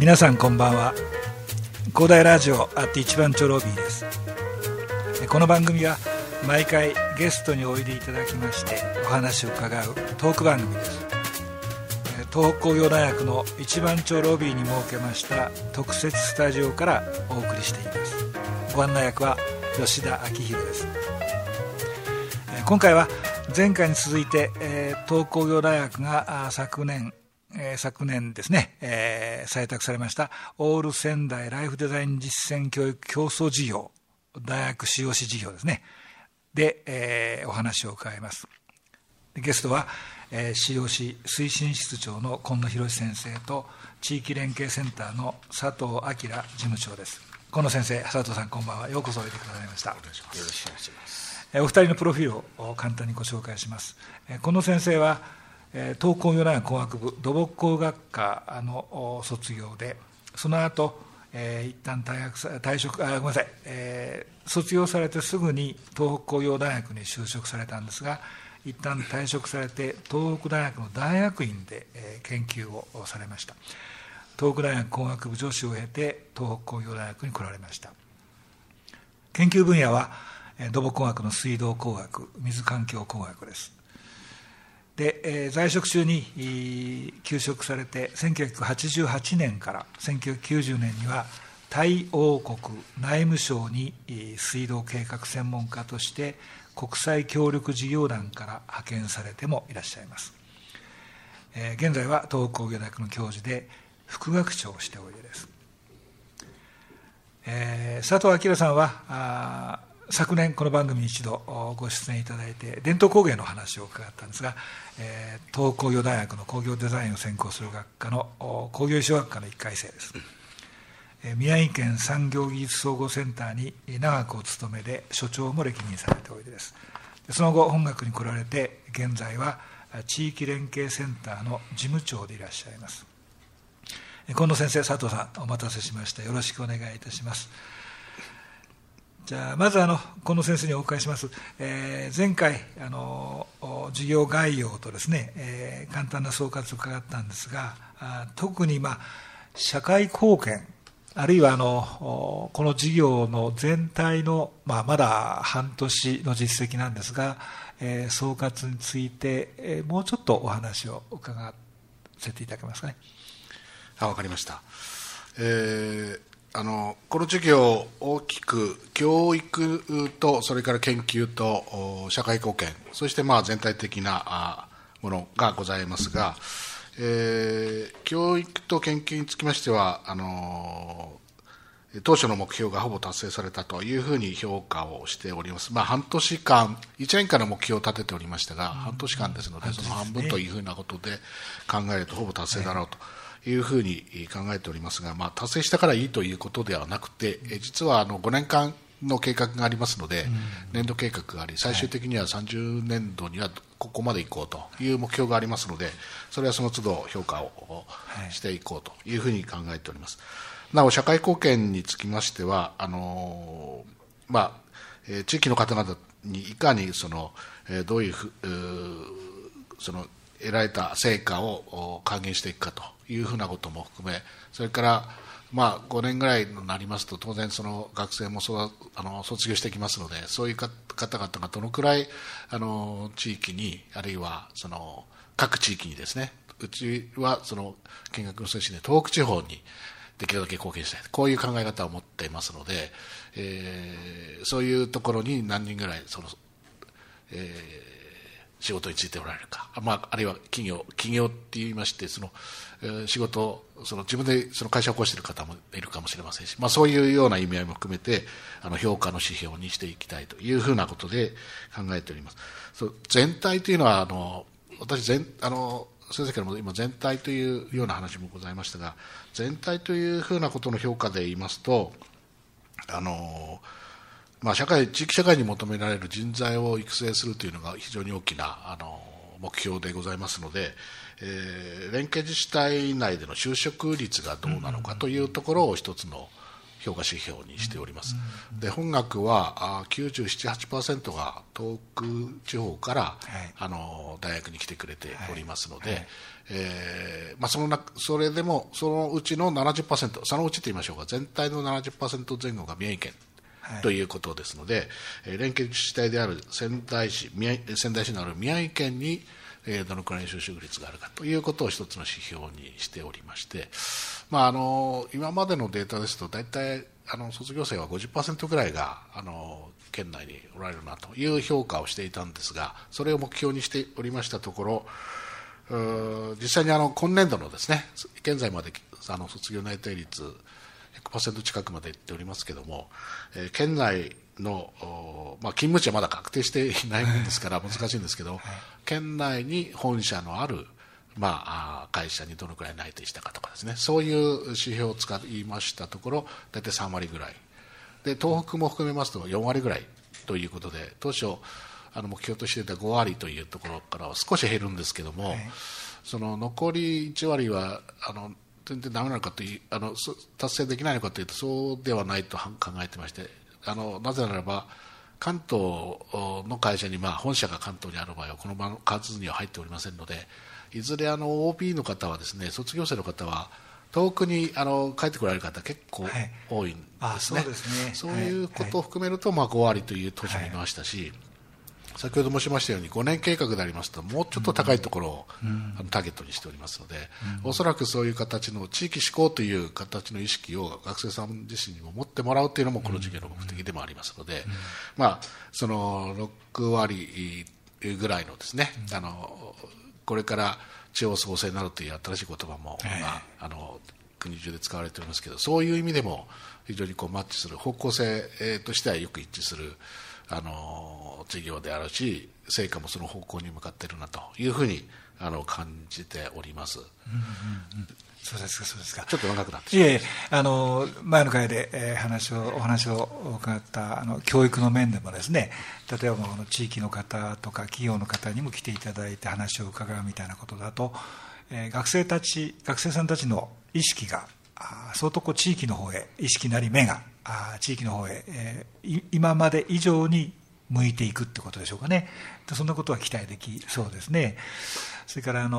皆さんこんばんは。広大ラジオアット一番町ロビーです。この番組は毎回ゲストにおいでいただきましてお話を伺うトーク番組です。東北工業大学の一番町ロビーに設けました特設スタジオからお送りしています。ご案内役は吉田明宏です。今回は前回に続いて東北工業大学が昨年ですね、採択されましたオール仙台ライフデザイン実践教育競争事業、大学 COC 事業ですねで、お話を伺います。ゲストは、COC 推進室長の今野博先生と地域連携センターの佐藤明事務長です。今野先生、佐藤さん、こんばんは。ようこそおいでくださいました。よろしくお願いします。お二人のプロフィールを簡単にご紹介します。今野先生は東北工業大学工学部土木工学科の卒業で、その後、一旦卒業されてすぐに東北工業大学に就職されたんですが、一旦退職されて東北大学の大学院で、研究をされました。東北大学工学部助手を経て東北工業大学に来られました。研究分野は土木工学の水道工学、水環境工学です。で、在職中に休職されて1988年から1990年にはタイ王国内務省に水道計画専門家として国際協力事業団から派遣されてもいらっしゃいます。現在は東北工業大学の教授で副学長をしておいでです。佐藤明さんは昨年この番組に一度ご出演いただいて伝統工芸の話を伺ったんですが、東北工業大学の工業デザインを専攻する学科の工業医学科の1回生です。宮城県産業技術総合センターに長くお勤めで所長も歴任されておいでです。その後本学に来られて現在は地域連携センターの事務長でいらっしゃいます。今野先生、佐藤さん、お待たせしました。よろしくお願いいたします。じゃあまず近野先生にお伺いします。前回授業概要とですね、簡単な総括を伺ったんですが、特に社会貢献、あるいはこの事業の全体の、まだ半年の実績なんですが、総括について、もうちょっとお話を伺わせていただけますかね。 わかりました。この授業、大きく教育とそれから研究と社会貢献、そして全体的なものがございますが、教育と研究につきましては当初の目標がほぼ達成されたというふうに評価をしております。半年間、1年間の目標を立てておりましたが、半年間ですので、その半分というふうなことで考えるとほぼ達成だろうというふうに考えておりますが、達成したからいいということではなくて、実は5年間の計画がありますので、年度計画があり、最終的には30年度にはここまで行こうという目標がありますので、それはその都度評価をしていこうというふうに考えております。なお、社会貢献につきましては、地域の方々にいかにどういう得られた成果を還元していくかというふうなことも含め、それから5年ぐらいになりますと当然その学生も卒業してきますので、そういう方々がどのくらい地域に、あるいは各地域にですね、うちは見学の推進で東北地方にできるだけ貢献したい、こういう考え方を持っていますので、そういうところに何人ぐらい仕事についておられるか、あるいは企業って言いまして、仕事自分で会社を起こしている方もいるかもしれませんし、そういうような意味合いも含めて評価の指標にしていきたいというふうなことで考えております。全体というのは私先生からも今全体というような話もございましたが、全体というふうなことの評価で言いますと、地域社会に求められる人材を育成するというのが非常に大きな目標でございますので、連携自治体内での就職率がどうなのかというところを一つの評価指標にしております。で本学は97、8% が東北地方から、はい、大学に来てくれておりますので、はいそれでもそのうちの 70%、そのうちと言いましょうか、全体の 70% 前後が宮城県ということですので、連携自治体である仙台市のある宮城県にどのくらいの就職率があるかということを一つの指標にしておりまして、今までのデータですと大体卒業生は 50% ぐらいが県内におられるなという評価をしていたんですが、それを目標にしておりましたところ、実際に今年度のですね、現在まで卒業内定率 100% 近くまでいっておりますけれども、県内の、勤務地はまだ確定していないものですから難しいんですけど、はい、県内に本社のある、会社にどのくらい内定したかとかですね、そういう指標を使いましたところ大体3割ぐらいで、東北も含めますと4割ぐらいということで、当初目標としていた5割というところからは少し減るんですけども、はい、その残り1割は全然ダメなのかという達成できないのかというとそうではないと考えてまして、なぜならば関東の会社に、本社が関東にある場合はこの数には入っておりませんので、いずれOB の方はですね、卒業生の方は遠くに帰ってこられる方結構多いんですね。そういうことを含めると、5割という当初もいましたし、先ほど申しましたように5年計画でありますともうちょっと高いところをターゲットにしておりますので、おそらくそういう形の地域志向という形の意識を学生さん自身にも持ってもらうというのもこの授業の目的でもありますので、その6割ぐらいのですね、これから地方創生などという新しい言葉も今、国中で使われておりますけど、そういう意味でも非常にマッチする方向性としてはよく一致する事業であるし、成果もその方向に向かっているなというふうに感じております。 そうですか、そうですか。 ちょっと長くなってしまいました。 前の回でお話を伺った教育の面でもですね、例えば地域の方とか企業の方にも来ていただいて話を伺うみたいなことだと、学生さんたちの意識が相当地域の方へ、意識なり目が地域の方へ、今まで以上に向いていくってことでしょうかね。そんなことは期待できそうですね。それから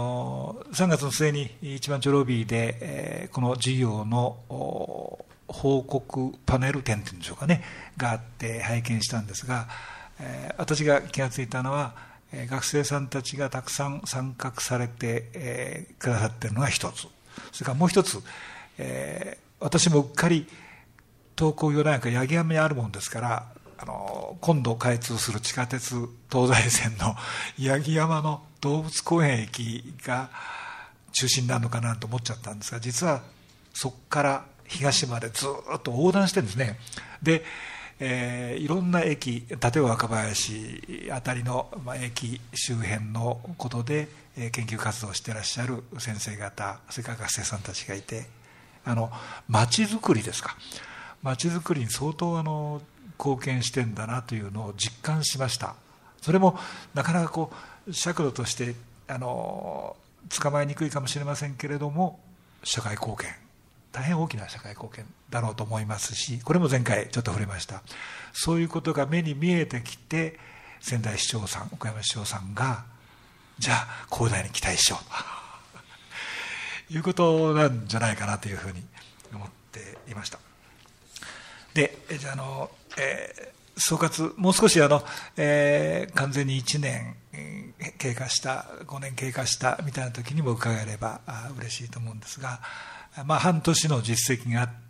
3月の末に一番町ロビーで、この事業の報告パネル展っていうんでしょうかねがあって拝見したんですが、私が気がついたのは、学生さんたちがたくさん参画されて、くださっているのが一つ、それからもう一つ、私もうっかり東工業大学八木山にあるもんですから、今度開通する地下鉄東西線の八木山の動物公園駅が中心になるのかなと思っちゃったんですが、実はそこから東までずっと横断してるんですね。で、いろんな駅、例えば若林あたりの、駅周辺のことで、研究活動をしていらっしゃる先生方、それから学生さんたちがいて、街づくりですか、街づくりに相当貢献してんだなというのを実感しました。それもなかなか尺度として捕まえにくいかもしれませんけれども、社会貢献、大変大きな社会貢献だろうと思いますし、これも前回ちょっと触れました。そういうことが目に見えてきて、仙台市長さん、岡山市長さんがじゃあ広大に期待しようということなんじゃないかなというふうに思っていました。で、じゃあ総括、もう少し完全に1年経過した、5年経過したみたいな時にも伺えれば嬉しいと思うんですが、半年の実績があって、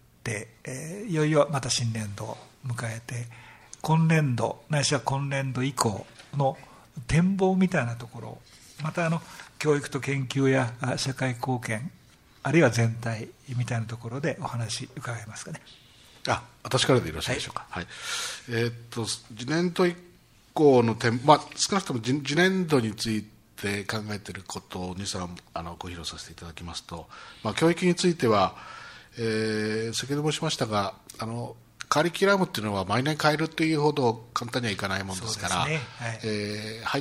いよいよまた新年度を迎えて、今年度ないしは今年度以降の展望みたいなところを、また教育と研究や社会貢献、あるいは全体みたいなところでお話伺えますかね。 私からでよろしいでしょうか。はい。次年度以降の点、少なくとも次年度について考えていることを2、3ご披露させていただきますと、教育については、先ほど申しましたが、カリキュラムっていうのは毎年変えるというほど簡単にはいかないもんですから、入っ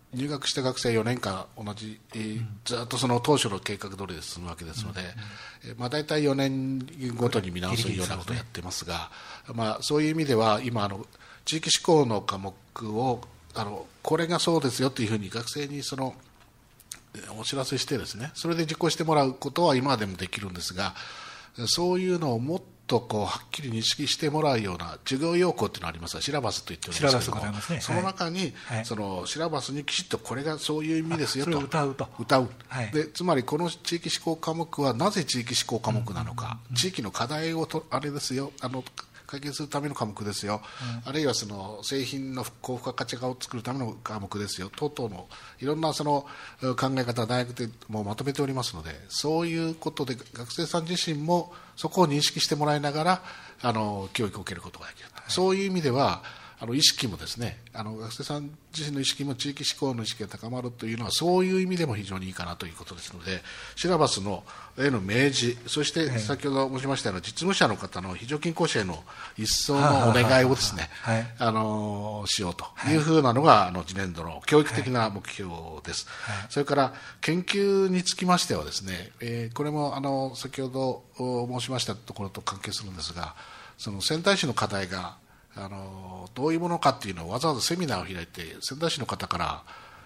入学した学生4年間同じ、ずっとその当初の計画通りで進むわけですので、大体4年ごとに見直すようなことをやってますが、そういう意味では今地域志向の科目をこれがそうですよというふうに学生にお知らせしてですね、それで実行してもらうことは今でもできるんですが、そういうのをもっとはっきり認識してもらうような授業要項というのがありますが、シラバスといっておりますけれども、その中に、そのシラバスにきちっとこれがそういう意味ですよと、歌うで、つまりこの地域志向科目はなぜ地域志向科目なのか、地域の課題をあれですよ、解決するための科目ですよ、あるいはその製品の高付加価値化を作るための科目ですよ等々のいろんなその考え方を大学でもまとめておりますので、そういうことで学生さん自身もそこを認識してもらいながら教育を受けることができると、そういう意味では意識もですね、学生さん自身の意識も地域志向の意識が高まるというのはそういう意味でも非常にいいかなということですので、シラバスのへの明示、そして先ほど申しましたような実務者の方の非常勤講師への一層のお願いをですね、しようというふうなのが次年度の教育的な目標です。それから研究につきましてはですね、これも先ほど申しましたところと関係するんですが、その仙台市の課題がどういうものかっていうのをわざわざセミナーを開いて仙台市の方から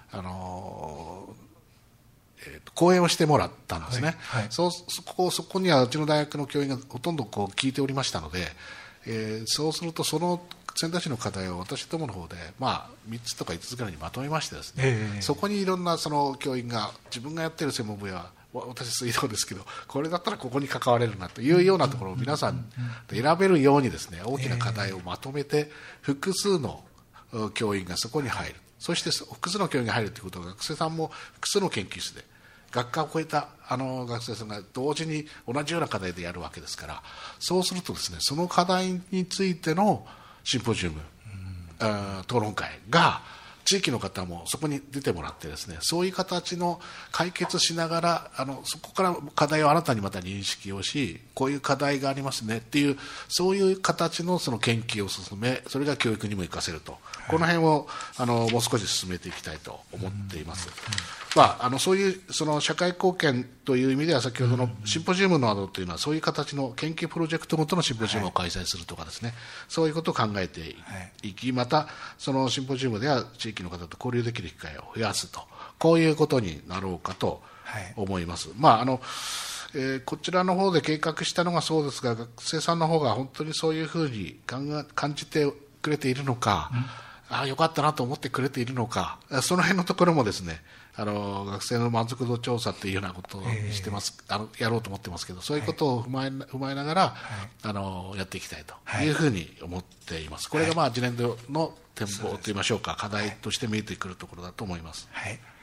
講演をしてもらったんですね、そこにはうちの大学の教員がほとんど聞いておりましたので、そうするとその仙台市の課題を私どもの方で、3つとか5つぐらいにまとめましてですね、そこにいろんなその教員が自分がやっている専門分野、私水道ですけど、これだったらここに関われるなというようなところを皆さんで選べるようにですね、大きな課題をまとめて複数の教員がそこに入る、そして複数の教員が入るということは学生さんも複数の研究室で学科を超えた学生さんが同時に同じような課題でやるわけですから、そうするとですね、その課題についてのシンポジウム、討論会が地域の方もそこに出てもらってですね、そういう形の解決しながらそこから課題を新たにまた認識をし、こういう課題がありますねっていう、そういう形のその研究を進め、それが教育にも生かせると、この辺をもう少し進めていきたいと思っています。そういうその社会貢献という意味では、先ほどのシンポジウムなどというのはそういう形の研究プロジェクトごとのシンポジウムを開催するとかですね、そういうことを考えていき、またそのシンポジウムでは地域の方と交流できる機会を増やすと、こういうことになろうかと思います。こちらの方で計画したのがそうですが、学生さんの方が本当にそういうふうに感じてくれているのか、よかったなと思ってくれているのか、その辺のところもですね、学生の満足度調査というようなことをしてます、やろうと思ってますけど、そういうことを踏まえながら、やっていきたいというふうに思っています。これが次年度の展望といいましょうか、課題として見えてくるところだと思います。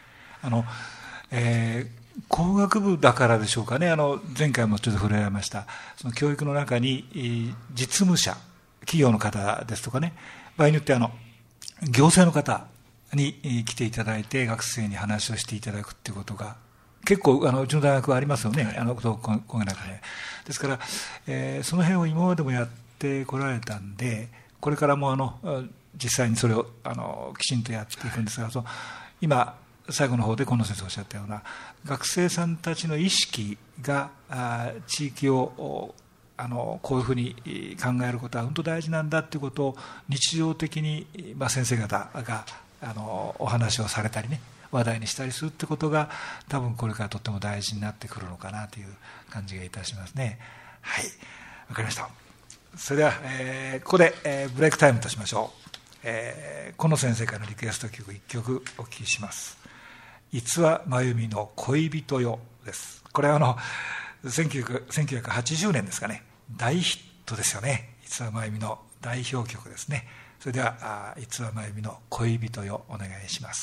工学部だからでしょうかね、前回もちょっと触れられました、その教育の中に実務者、企業の方ですとかね、場合によって行政の方に来ていただいて学生に話をしていただくっていうことが結構うちの大学はありますよね、この中で。ですから、その辺を今までもやってこられたんで、これからも実際にそれをきちんとやっていくんですが、今最後の方で近野先生おっしゃったような学生さんたちの意識が地域をこういうふうに考えることは本当大事なんだということを日常的に、先生方がお話をされたりね、話題にしたりするってことが多分これからとっても大事になってくるのかなという感じがいたしますね。はい、わかりました。それでは、ここで、ブレイクタイムとしましょう。近野先生からのリクエスト曲1曲お聴きします。逸話真由美の恋人よです。これは1980年ですかね、大ヒットですよね。逸話真由美の代表曲ですね。それでは逸話真由美の恋人よお願いします。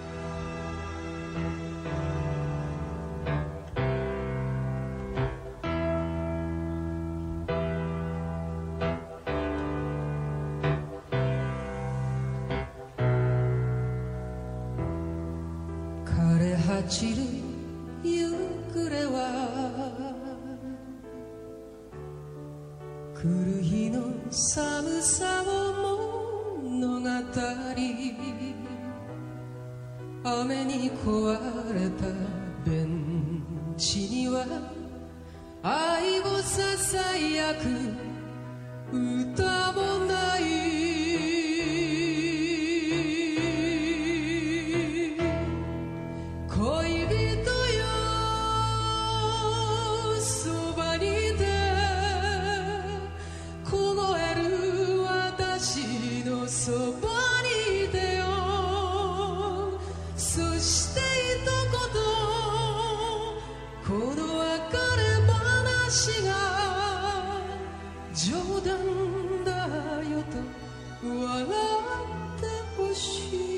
枯れ果ちる夕暮れは来る日の寒さを物語雨に壊れたベンチには愛をささやく歌もない。恋人よそばにいて凍える私のそばにいてよ。そして一言この別れ話が冗談だよと笑ってほしい。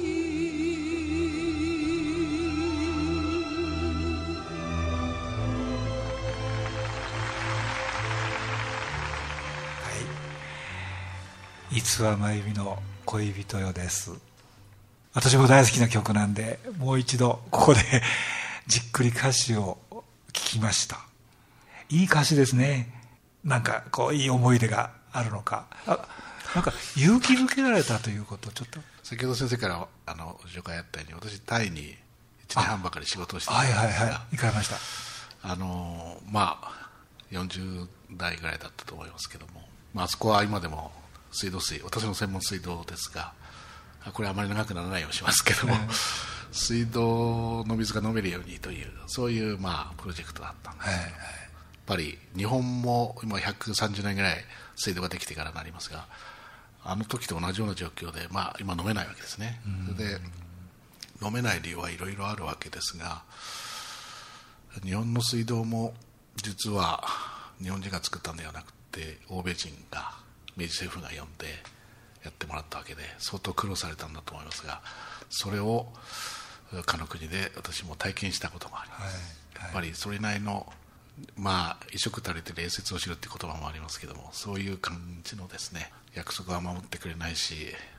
いつはまゆみの恋人よです。私も大好きな曲なんで、もう一度ここでじっくり歌詞を聞きました。いい歌詞ですね。なんかこういい思い出があるのか、なんか勇気づけられたということ、ちょっと先ほど先生から紹介あったように、私タイに1年半ばかり仕事をしていたんですが、 はいはいはい、行かれました。 まあ40代ぐらいだったと思いますけども、あそこは今でも水道水、私の専門水道ですが、これあまり長くならないようにしますけども、水道の水が飲めるようにという、そういうプロジェクトだったんですけど、やっぱり日本も今130年ぐらい水道ができてからなりますが、あの時と同じような状況で、今飲めないわけですね。それで飲めない理由はいろいろあるわけですが、日本の水道も実は日本人が作ったんではなくて、欧米人が、明治政府が呼んでやってもらったわけで、相当苦労されたんだと思いますが、それをかの国で私も体験したことがあります。やっぱりそれなりの衣食足りて礼節を知るっていう言葉もありますけども、そういう感じのですね、約束は守ってくれないし、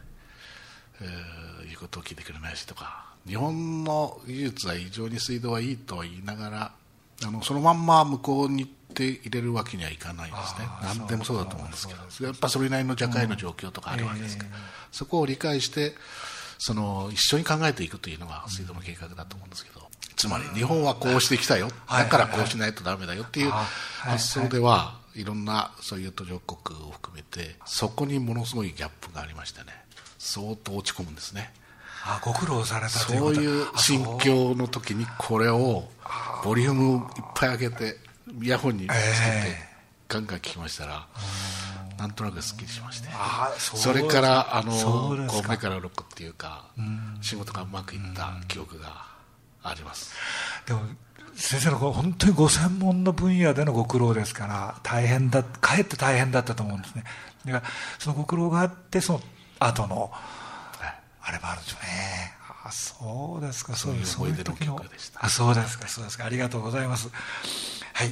言うことを聞いてくれないしとか、日本の技術は非常に水道はいいと言いながら、そのまんま向こうに行って入れるわけにはいかないんですね。何でもそうだと思うんですけど、やっぱそれなりの社会の状況とかあるわけですから、そこを理解して一緒に考えていくというのが水道の計画だと思うんですけど、つまり日本はこうしてきたよ、だからこうしないとダメだよっていう発想では、いろんなそういう途上国を含めてそこにものすごいギャップがありましてね、相当落ち込むんですね。 ご苦労されたということ。 そういう心境の時にこれをボリュームをいっぱい上げてイヤホンにつけてガンガン聞きましたら、なんとなくすっきりしまして、それから目から鱗っていうか、仕事がうまくいった記憶があります。 でも先生の本当にご専門の分野でのご苦労ですから、かえって大変だったと思うんですね。だからそのご苦労があって、その後のあれもあるんでしょうね。そうですか。 そういう思い出の曲でした。 そうですか、そうですか。ありがとうございます。はい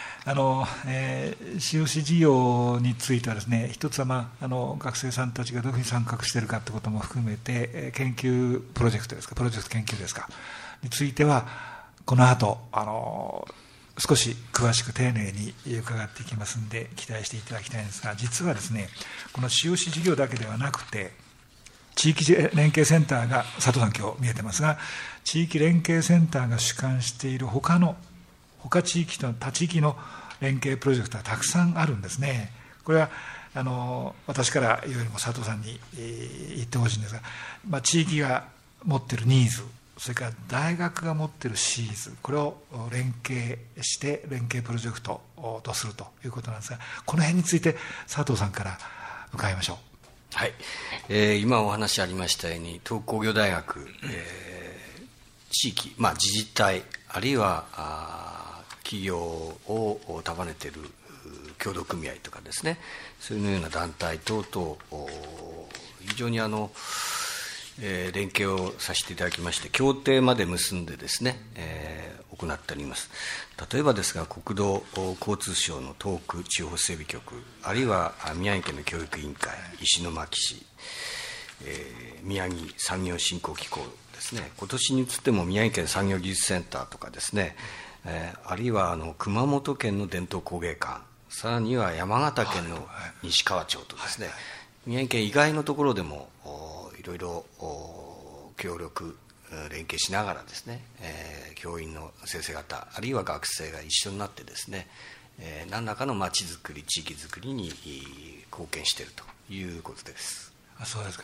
。COC 事業についてはですね、一つは、学生さんたちがどういうふうに参画しているかということも含めて、研究プロジェクト研究ですかについては、この後少し詳しく丁寧に伺っていきますので期待していただきたいんですが、実はですね、この COC 事業だけではなくて、地域連携センターが、佐藤さん今日見えてますが、地域連携センターが主管している他地域と他地域の連携プロジェクトはたくさんあるんですね。これは私から言うよりも佐藤さんに言ってほしいんですが、地域が持っているニーズ、それから大学が持っているシーズ、これを連携して連携プロジェクトとするということなんですが、この辺について佐藤さんから伺いましょう。 はい、今お話ありましたように、東工業大学、地域、自治体あるいは企業を束ねている協同組合とかですね、そういうような団体等々非常に連携をさせていただきまして、協定まで結んでですね、行っております。例えばですが、国土交通省の東北地方整備局、あるいは宮城県の教育委員会、石巻市、宮城産業振興機構ですね、今年に移っても宮城県産業技術センターとかですね、あるいは熊本県の伝統工芸館、さらには山形県の西川町とですね、宮城県以外のところでもいろいろ協力連携しながらですね、教員の先生方あるいは学生が一緒になってですね、何らかの町づくり地域づくりに貢献しているということです。 そうですか。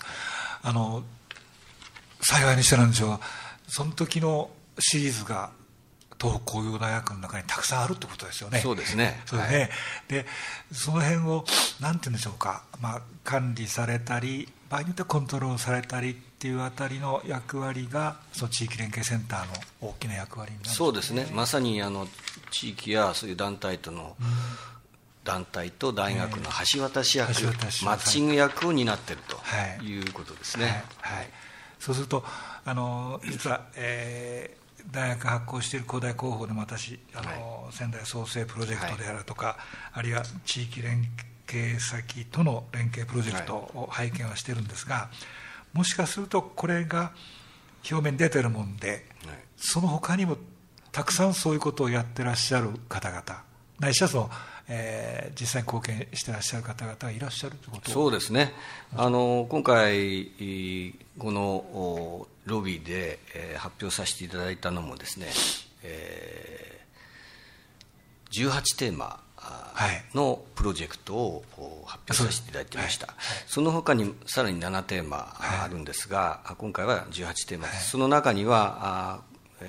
幸いにしてなんでしょう、その時のシリーズが東北工業大学の中にたくさんあるってことですよね。 そうですね。 そうですね、はい、でその辺を何て言うんでしょうか、管理されたり場合によってはコントロールされたりっていうあたりの役割がその地域連携センターの大きな役割になるんですね。 そうですね、まさに地域やそういう団体との、団体と大学の橋渡し役、マッチング役を担っているということですね。 はいはい、そうすると実は、大学が発行している広大広報でも私仙台創生プロジェクトであるとか、あるいは地域連携先との連携プロジェクトを拝見はしてるんですが、もしかするとこれが表面に出てるもんで、その他にもたくさんそういうことをやってらっしゃる方々ないしは実際に貢献してらっしゃる方々がいらっしゃるということ。 そうですね、今回このロビーで、発表させていただいたのもですね、18テーマのプロジェクトを発表させていただいていました。その他にさらに7テーマあるんですが、今回は18テーマです。その中には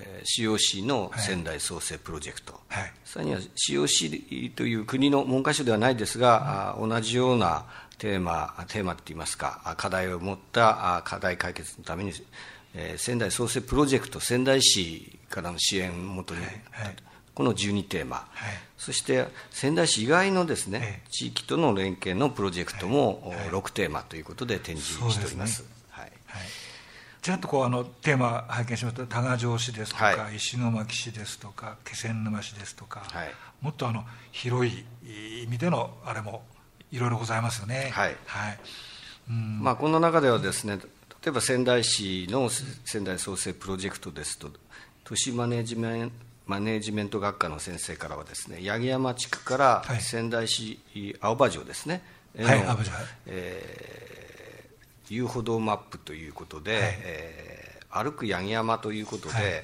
COC の仙台創生プロジェクト、さらには COC という国の文科省ではないですが、同じようなテーマっていいますか、課題を持った課題解決のために、仙台創生プロジェクト仙台市からの支援をもとに、この12テーマ、そして仙台市以外のですね、地域との連携のプロジェクトも6テーマということで展示しております。 ちらっとテーマ拝見しますと、多賀城市ですとか、石巻市ですとか気仙沼市ですとか、もっと広い意味でのあれもいろいろございますよね。この中ではですね、例えば仙台市の仙台創生プロジェクトですと、都市マネジメント学科の先生からはですね、八木山地区から仙台市青葉城ですね、遊歩道マップということで、歩く八木山ということで、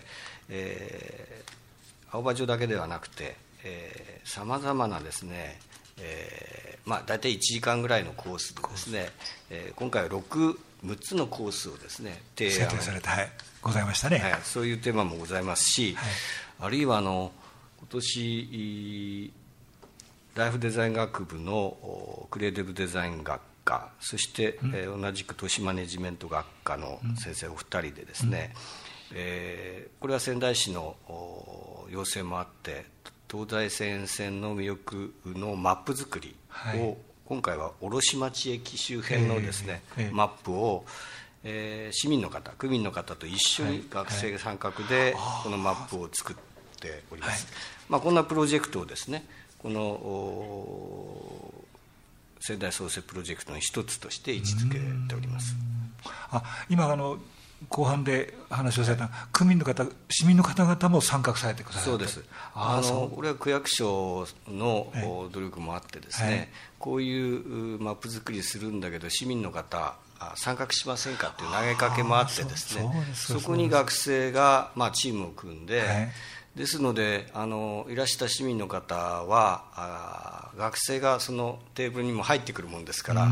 青葉城だけではなくてさまざまなですね、大体1時間ぐらいのコースでですね、今回は6つのコースをですね制定されて、ございましたね。 そういうテーマもございますし、あるいは今年ライフデザイン学部のクリエイティブデザイン学科、そして、同じく都市マネジメント学科の先生お二人でですね、これは仙台市の要請もあって東西線線の魅力のマップ作りを、今回は卸町駅周辺のですね、マップを、市民の方区民の方と一緒に学生参画でこのマップを作っております。こんなプロジェクトをですね、この仙台創生プロジェクトの一つとして位置づけております。 今後半で話をされた区民の方市民の方々も参画されてくださる。 そうです。これは区役所の努力もあってですね、こういうマップ作りするんだけど市民の方参画しませんかという投げかけもあってですね、そこに学生がチームを組んで、ですのでいらした市民の方は学生がそのテーブルにも入ってくるもんですから、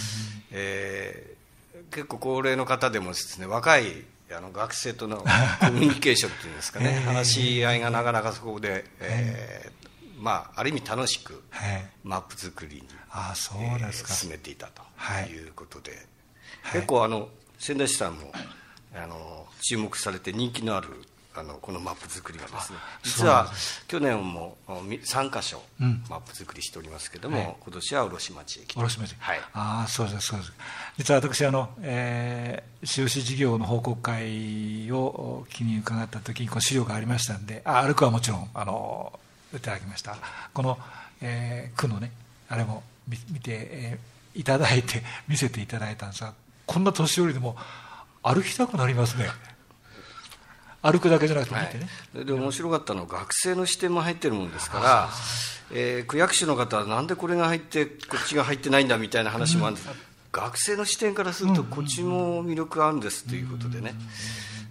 結構高齢の方でもですね、若い学生とのコミュニケーションっていうんですかね、話し合いがなかなかそこで、ある意味楽しくマップ作りに進めていたということで、結構仙台市さんも注目されて人気のあるこのマップ作りがですね、実は去年も3カ所マップ作りしておりますけれども、今年は卸町駅。 卸町、そうですそうです。実は私収支事業の報告会を気に伺った時にこの資料がありましたんで、歩くはもちろんいただきました。この、区のねあれも見て、いただいて見せていただいたんですが、こんな年寄りでも歩きたくなりますね。歩くだけじゃなくて見てね、 で面白かったのは学生の視点も入ってるもんですから、区役所の方はなんでこれが入ってこっちが入ってないんだみたいな話もあるんです、学生の視点からするとこっちも魅力あるんですということでね、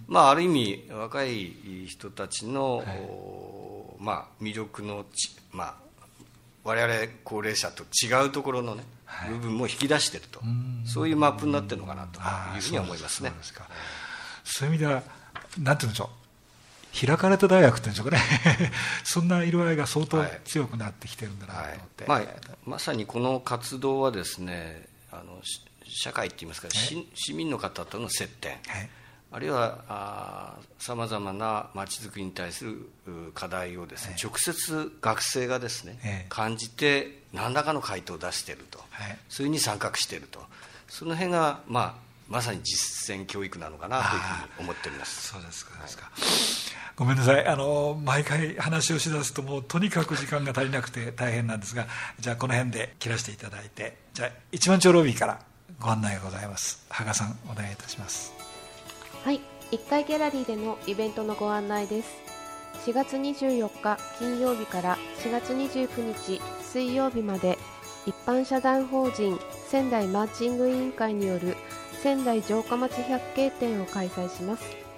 ある意味若い人たちの、魅力の我々高齢者と違うところのね、部分も引き出していると、そういうマップになっているのかなというふうには思いますね。 そういう意味ではなんていうんでしょう、開かれた大学っていうんでしょうかねそんな色合いが相当強くなってきてるんだなと思って、 まさにこの活動はですね、社会っていいますか、市民の方との接点、あるいはさまざまなまちづくりに対する課題をですね、直接学生がですね、感じて何らかの回答を出していると、それに参画していると、その辺がまさに実践教育なのかなというふうに思っております。 そうですか、ごめんなさい、毎回話をしだすともうとにかく時間が足りなくて大変なんですが、じゃあこの辺で切らせていただいて、じゃあ一番町ロビーからご案内がございます。羽賀さん、お願いいたします。 はい、1階ギャラリーでのイベントのご案内です。4月24日金曜日から4月29日水曜日まで、一般社団法人仙台マーチング委員会による仙台城下町百景展を開催します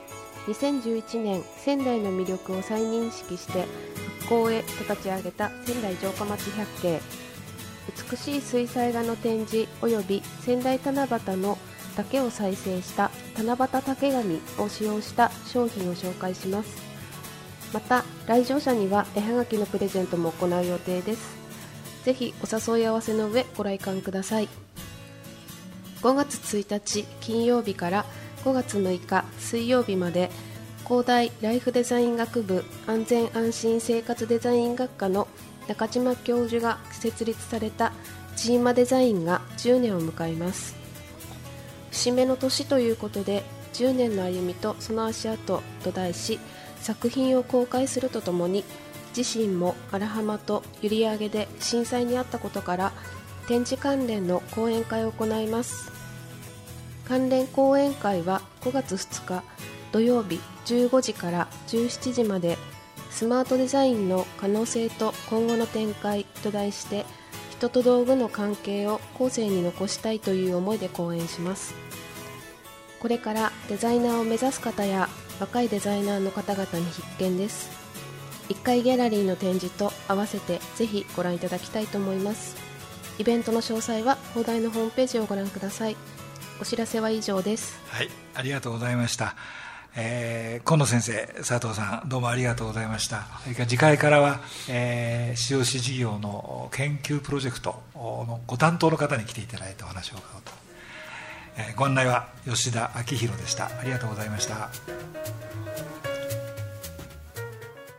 。2011年仙台の魅力を再認識して復興へと立ち上げた仙台城下町百景、美しい水彩画の展示および仙台七夕の竹を再生した七夕竹紙を使用した商品を紹介します。また来場者には絵はがきのプレゼントも行う予定です。ぜひお誘い合わせの上ご来館ください。5月1日金曜日から5月6日水曜日まで、工大ライフデザイン学部安全安心生活デザイン学科の中島教授が設立されたジーマデザインが10年を迎えます。節目の年ということで、10年の歩みとその足跡と題し、作品を公開するとともに、自身も荒浜と閖上で震災にあったことから展示関連の講演会を行います。関連講演会は5月2日土曜日15時から17時まで、スマートデザインの可能性と今後の展開と題して、人と道具の関係を後世に残したいという思いで講演します。これからデザイナーを目指す方や若いデザイナーの方々に必見です。1階ギャラリーの展示と合わせてぜひご覧いただきたいと思います。イベントの詳細は放題のホームページをご覧ください。お知らせは以上です。 はい、ありがとうございました。今野先生、佐藤さん、どうもありがとうございました。それから次回からは、COC 事業の研究プロジェクトのご担当の方に来ていただいてお話を伺おうと。ご案内は吉田明宏でした。ありがとうございました。